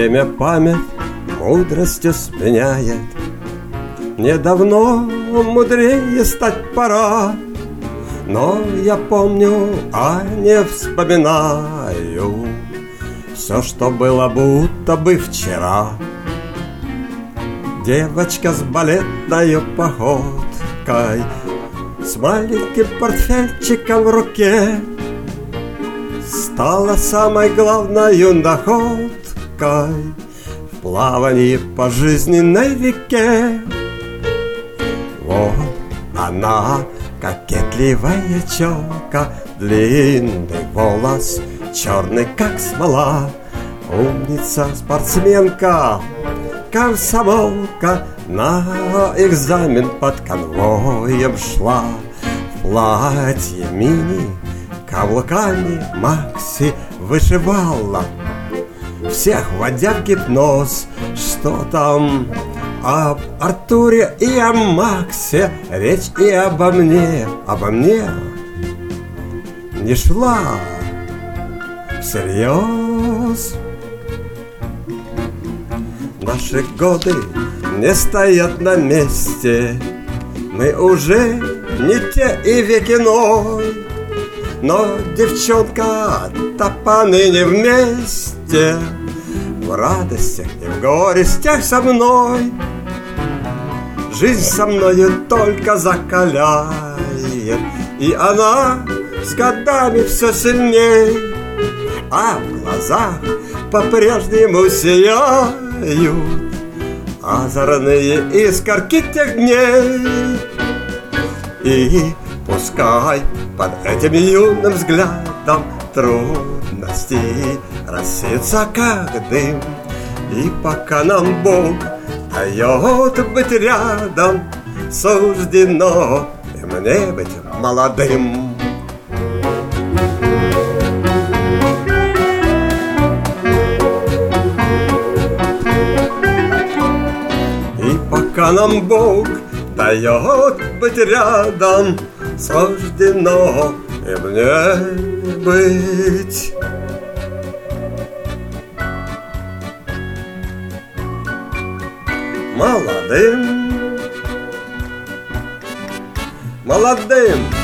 время память мудростью сменяет. Мне давно мудрее стать пора, но я помню, а не вспоминаю все, что было будто бы вчера. Девочка с балетной походкой, с маленьким портфельчиком в руке, стала самой главной находкой в плавании по жизненной реке. Вот она, кокетливая челка, длинный волос, черный как смола. Умница, спортсменка, комсомолка, на экзамен под конвоем шла. В платье мини, каблуками Макси вышивала, всех вводя в гипноз. Что там об Артуре и о Максе речь и обо мне не шла всерьез. Наши годы не стоят на месте, мы уже не те и век иной, но девчонка-то поныне вместе, в радостях и в горестях со мной. Жизнь со мною только закаляет, и она с годами все сильней, а в глазах по-прежнему сияют озорные искорки тех дней. И пускай под этим юным взглядом трудности рассеются как дым, и пока нам Бог дает быть рядом, суждено и мне быть молодым. И пока нам Бог дает быть рядом, суждено и мне быть молодым.